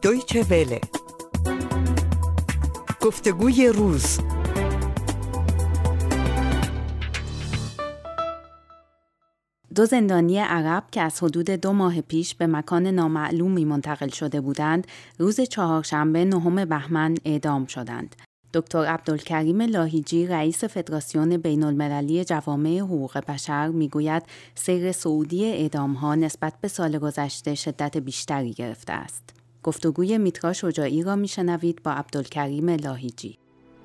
دویچه وله. گفتگوی روز. دو زندانی عرب که از حدود 2 ماه پیش به مکان نامعلومی منتقل شده بودند، روز چهارشنبه 9 بهمن اعدام شدند. دکتر عبدالکریم لاهیجی، رئیس فدراسیون بین‌المللی جوامع حقوق بشر، میگوید سیر صعودی اعدام‌ها نسبت به سال گذشته شدت بیشتری گرفته است. گفتگوی میترا شجاعی را میشنوید با عبدالکریم لاهیجی.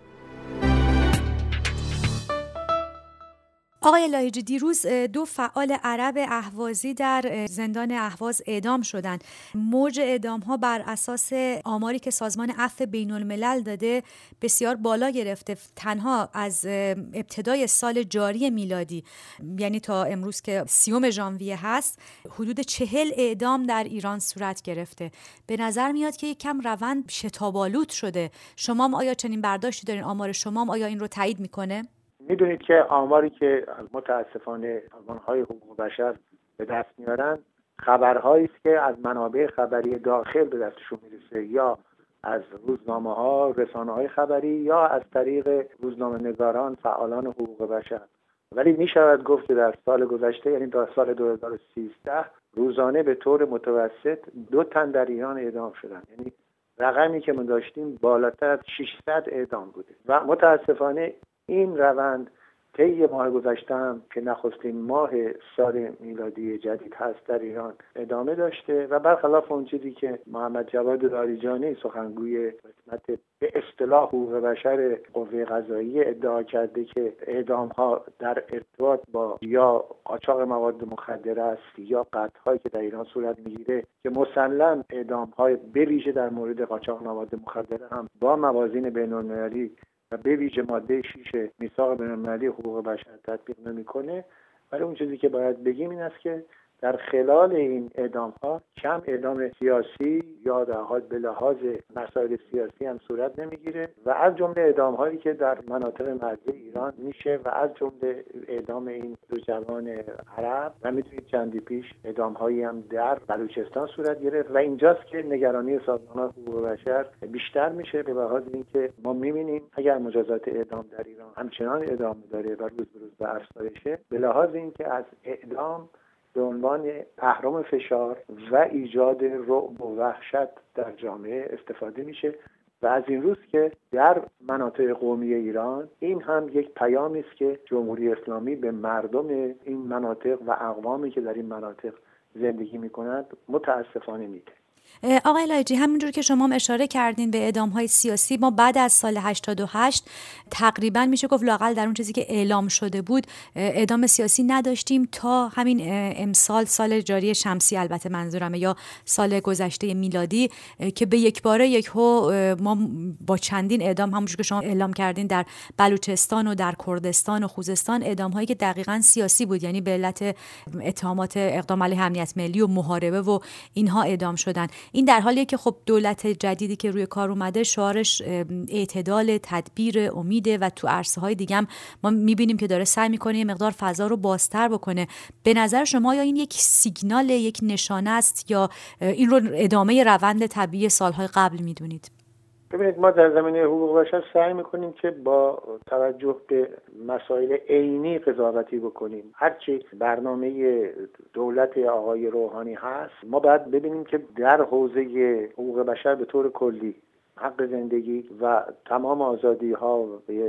آقای لاهیجی، دیروز 2 فعال عرب اهوازی در زندان اهواز اعدام شدند. موج اعدام‌ها بر اساس آماری که سازمان عفو بین‌الملل داده بسیار بالا گرفته. تنها از ابتدای سال جاری میلادی، یعنی تا امروز که 30 ژانویه هست، حدود 40 اعدام در ایران صورت گرفته. به نظر میاد که یک کم روند شتاب‌آلود شده. شما آیا چنین برداشتی دارین؟ آمار شما آیا این رو تایید میکنه؟ میدونید که آماری که متاسفانه سازمان‌های حقوق بشر به دست میارن خبرهایی است که از منابع خبری داخل به دستشون میرسه، یا از روزنامه‌ها، رسانه‌های خبری، یا از طریق روزنامه‌نگاران، فعالان حقوق بشر. ولی میشود گفت که در سال گذشته، یعنی در سال 2013، روزانه به طور متوسط 2 تن در ایران اعدام شدند. یعنی رقمی که ما داشتیم بالاتر از 600 اعدام بوده و متاسفانه این روند طی ماه گذشته هم که نخستین ماه سال میلادی جدید هست در ایران ادامه داشته و برخلاف اون چیزی که محمد جواد لاریجانی، سخنگوی قسمت به اصطلاح حقوق بشر قوه قضاییه، ادعا کرده که اعدام ها در ارتباط با یا قاچاق مواد مخدر است یا قتل‌هایی که در ایران صورت میگیره، که مسلم اعدام های به ویژه در مورد قاچاق مواد مخدر هم با موازین بین‌المللی و به ویژه ماده 6 میثاق بین‌المللی حقوق بشر تطبیق نمی‌کنه. ولی اون چیزی که باید بگیم این است که در خلال این اعدام‌ها کم اعدام سیاسی یا در حال به لحاظ مسائل سیاسی هم صورت نمیگیره و از جمله اعدام‌هایی که در مناطق مرزی ایران میشه و از جمله اعدام این 2 جوان عرب. و میدونید چندی پیش اعدام‌هایی هم در بلوچستان صورت گرفت و اینجاست که نگرانی سازمان حقوق بشر بیشتر میشه، به لحاظ اینکه ما می‌بینیم اگر مجازات اعدام در ایران همچنان ادامه داره و روز به روز به افزایشه، به لحاظ اینکه از اعدام به عنوان اهرم فشار و ایجاد رعب و وحشت در جامعه استفاده میشه و از این روز که در مناطق قومی ایران این هم یک پیامی است که جمهوری اسلامی به مردم این مناطق و اقوامی که در این مناطق زندگی میکنند متاسفانه میده. آقای لاهیجی، همونجور که شما هم اشاره کردین به اعدام‌های سیاسی، ما بعد از سال 88 تقریبا میشه گفت لااقل در اون چیزی که اعلام شده بود اعدام سیاسی نداشتیم تا همین امسال، سال جاری شمسی البته منظورمه، یا سال گذشته میلادی، که به یک باره ما با چندین اعدام همونجور که شما اعلام کردین در بلوچستان و در کردستان و خوزستان اعدام‌هایی که دقیقاً سیاسی بود، یعنی به علت اتهامات اقدام علیه امنیت ملی و محاربه و اینها اعدام شدن. این در حالیه که خب دولت جدیدی که روی کار اومده شعارش اعتدال، تدبیر، امیده و تو عرصه‌های دیگه هم ما می‌بینیم که داره سعی می‌کنه یه مقدار فضا رو بازتر بکنه. به نظر شما یا این یک سیگنال، یک نشانه است، یا این رو ادامه روند طبیعی سال‌های قبل می‌دونید؟ ببینید، ما در زمینه حقوق بشر سعی میکنیم که با توجه به مسائل عینی قضاوتی بکنیم. هرچی برنامه دولت آقای روحانی هست، ما باید ببینیم که در حوزه حقوق بشر به طور کلی حق زندگی و تمام آزادی‌ها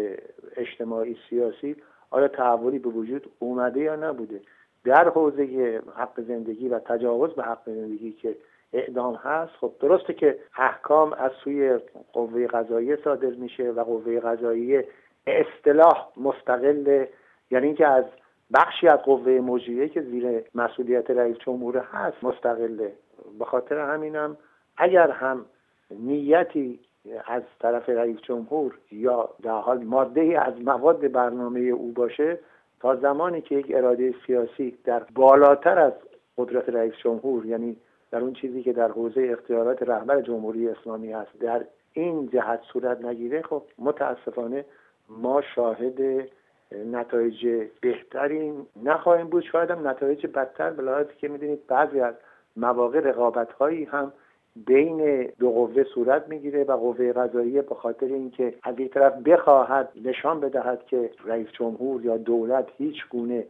اجتماعی سیاسی آیا تحولی به وجود اومده یا نبوده. در حوزه حق زندگی و تجاوز به حق زندگی که اعدام هست، خب درسته که احکام از سوی قوه قضاییه صادر میشه و قوه قضاییه اصطلاح مستقل، یعنی اینکه از بخشی از قوه مجریه که زیر مسئولیت رئیس جمهور هست مستقله. به خاطر همینم اگر هم نیتی از طرف رئیس جمهور یا در حال ماده‌ای از مواد برنامه او باشه، تا زمانی که یک اراده سیاسی در بالاتر از قدرت رئیس جمهور، یعنی در اون چیزی که در حوزه اختیارات رهبر جمهوری اسلامی هست، در این جهت صورت نگیره، خب متاسفانه ما شاهد نتایج بهتری نخواهیم بود، شاید هم نتایج بدتر، به لحاظی که میدونید بعضی از مواقع رقابت‌هایی هم بین دو قوه صورت میگیره و قوه قضاییه به خاطر اینکه از یک طرف بخواهد نشان بدهد که رئیس جمهور یا دولت هیچ گونه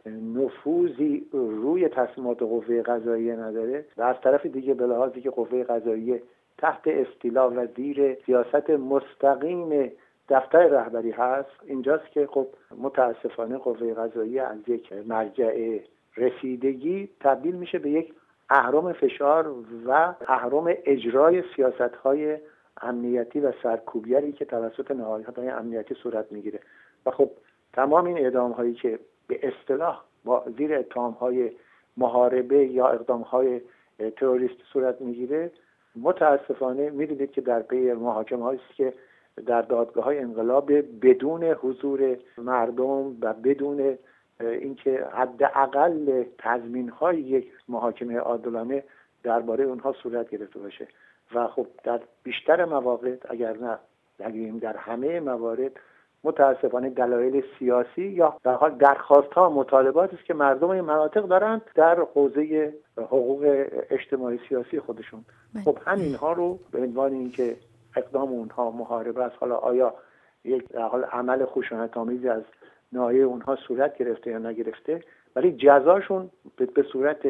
نفوذی روی تصمیمات قوه قضاییه نداره و از طرف دیگه به لحاظی که قوه قضاییه تحت استیلا و زیر سیاست مستقیم دفتر رهبری هست، اینجاست که خب متاسفانه قوه قضاییه از یک مرجع رسیدگی تبدیل میشه به یک اهرم فشار و اهرم اجرای سیاست‌های امنیتی و سرکوبگری که توسط نهادهای امنیتی صورت میگیره. و خب تمام این اعدام‌هایی که به اصطلاح با زیر اتهام‌های محاربه یا اقدام‌های تروریستی صورت میگیره، متاسفانه می‌دونید که در پی محاکمه‌هایی است که در دادگاه‌های انقلاب بدون حضور مردم و بدون اینکه حداقل تضمین‌های یک محاکمه عادلانه درباره اونها صورت گرفته باشه. و خب در بیشتر مواقع اگر نه در همه موارد متاسفانه دلایل سیاسی یا در حال درخواست‌ها مطالباتی است که مردم این مناطق دارند در حوزه حقوق اجتماعی سیاسی خودشون. خب همین‌ها رو به عنوان اینکه اقدام اونها محاربه است، حالا آیا یک در حال عمل خشونت‌آمیزی از ناحیه اونها صورت گرفته یا نگرفته، ولی جزاشون به صورت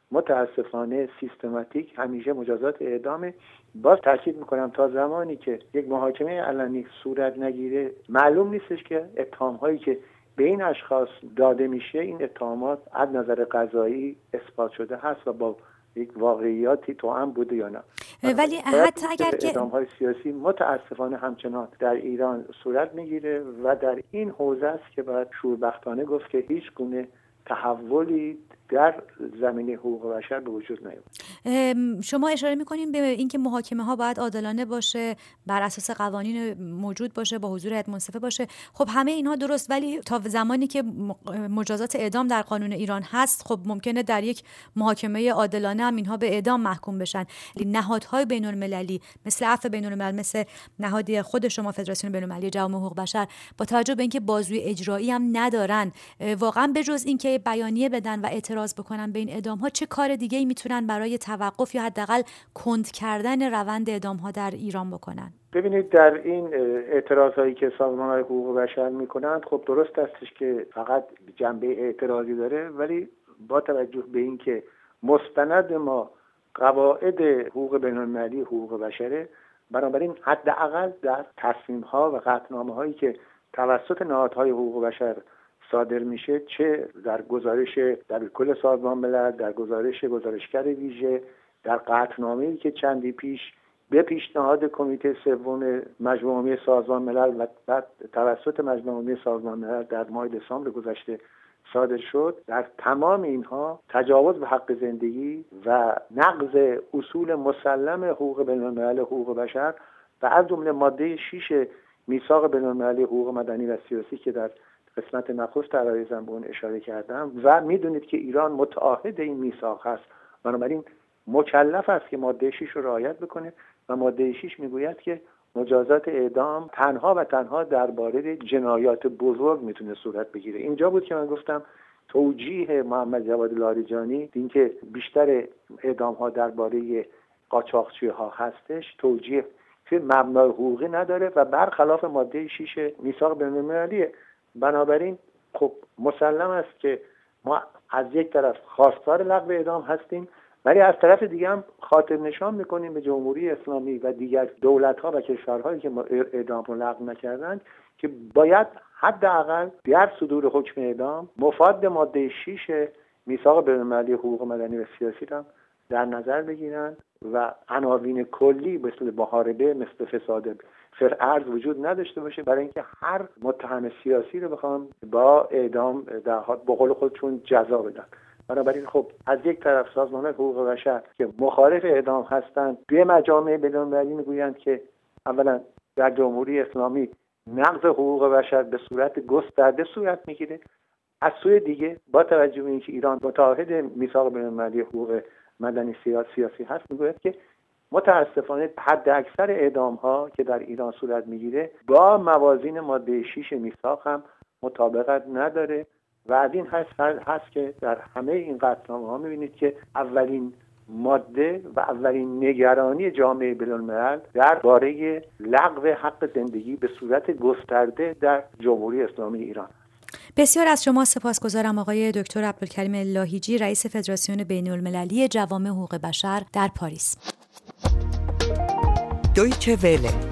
متاسفانه سیستماتیک همیشه مجازات اعدامه. باز تاکید میکنم تا زمانی که یک محاکمه علنی صورت نگیره معلوم نیستش که اتهام‌هایی که به این اشخاص داده میشه این اتهامات از نظر قضایی اثبات شده هست و با یک واقعیاتی توأم بوده یا نه. ولی حتی اگر که اعدام‌های سیاسی متاسفانه همچنان در ایران صورت میگیره و در این حوزه است که باید شوربختانه گفت که هیچ گونه تحولی در زمینه حقوق بشر به وجود نیامد. شما اشاره می‌کنین به اینکه محاکمه ها باید عادلانه باشه، بر اساس قوانین موجود باشه، با حضور هیئت منصفه باشه. خب همه اینها درست، ولی تا زمانی که مجازات اعدام در قانون ایران هست، خب ممکنه در یک محاکمه عادلانه هم اینها به اعدام محکوم بشن. نهادهای بین‌المللی مثل عفو بین‌الملل، مثل نهادی خود شما فدراسیون بین‌المللی جوامع حقوق بشر، با توجه به اینکه بازوی اجرایی هم ندارن، واقعا بجز اینکه بیانیه بدن و اعتراض بکنن به این اعدام‌ها، چه کار دیگه‌ای میتونن برای توقف یا حداقل کند کردن روند اعدام‌ها در ایران بکنن؟ ببینید در این اعتراضایی که سازمان‌های حقوق بشر میکنند، خب درست استش که فقط جنبه اعتراضی داره، ولی با توجه به اینکه مستند ما قواعد حقوق بین‌المللی حقوق بشره، بنابراین حداقل در تصمیم‌ها و قطعنامه‌هایی که توسط نهادهای حقوق بشر صادر میشه، چه در گزارش در کل سازمان ملل، در گزارشگر ویژه، در قطعنامه‌ای که چندی پیش به پیشنهاد کمیته سوم مجمع عمومی سازمان ملل و بعد توسط مجمع عمومی سازمان ملل در ماه دسامبر گذشته صادر شد، در تمام اینها تجاوز به حق زندگی و نقض اصول مسلم حقوق بین‌الملل حقوق بشر و از جمله ماده 6 میثاق بین‌المللی حقوق مدنی و سیاسی که در قسمت نخست عرایزم به اون اشاره کردم و میدونید که ایران متعاهد این میثاق هست، بنابراین مکلف است که ماده 6 رو رعایت بکنه و ماده 6 میگوید که مجازات اعدام تنها و تنها درباره جنایات بزرگ میتونه صورت بگیره. اینجا بود که من گفتم توجیه محمد جواد لاریجانی اینکه بیشتر اعدام ها درباره قاچاقچی ها هستش توجیه که مبنای حقوقی نداره و برخلاف ماده 6 میثاق بین‌المللی. بنابراین خب مسلم است که ما از یک طرف خواستار لغو اعدام هستیم، ولی از طرف دیگه هم خاطر نشان میکنیم به جمهوری اسلامی و دیگر دولت‌ها و کشورهایی که اعدام رو لغو نکردند که باید حداقل در صدور حکم اعدام مفاد ماده 6 میثاق بین‌المللی حقوق مدنی و سیاسی را در نظر بگیرند و عناوین کلی مثل محاربه، مثل فساد فرعرض وجود نداشته باشه، برای اینکه هر متهم سیاسی رو بخوام با اعدام در به قول خودشون جزا بدن. بنابراین خب از یک طرف سازمان حقوق بشر که مخالف اعدام هستند به مجامع بین‌المللی میگویند که اولا در جمهوری اسلامی نقض حقوق بشر به صورت گسترده صورت میگیره، از سوی دیگه با توجه به اینکه ایران متعاهد میثاق بین‌المللی حقوق مدنی سیاسی هست، میگوید که متاسفانه حد اکثر اعدام ها که در ایران صورت میگیره با موازین ماده 6 میثاق هم مطابقت نداره و از این هست که در همه این قطعنامه ها میبینید که اولین ماده و اولین نگرانی جامعه بین‌الملل درباره لغو حق زندگی به صورت گسترده در جمهوری اسلامی ایران. بسیار از شما سپاسگزارم آقای دکتر عبدالکریم لاهیجی، رئیس فدراسیون بین‌المللی جوامع حقوق بشر در پاریس. دویچه وله